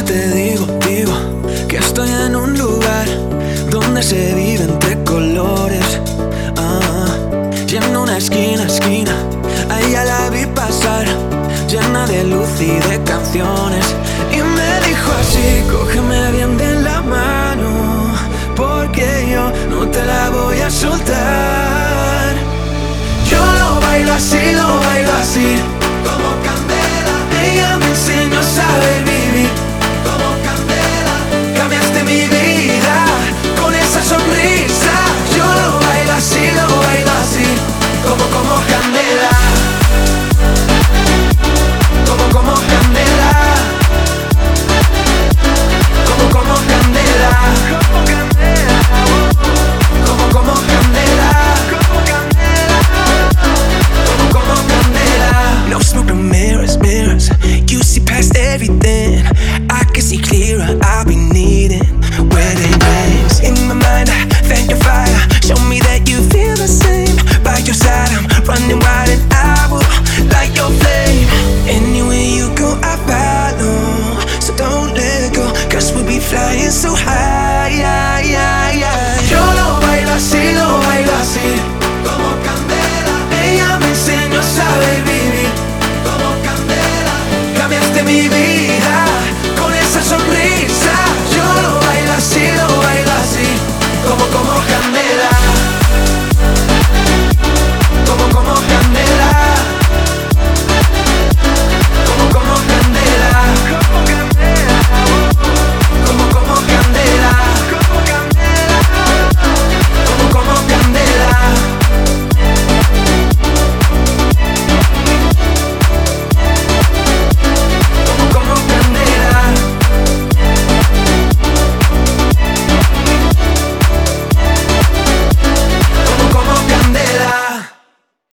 noche te digo que estoy en un lugar donde se vive entre colores. Y en una esquina, a ella la vi pasar, llena de luz y de canciones. Y me dijo así: cógeme bien de la mano, porque yo no te la voy a soltar. Yo lo bailo así,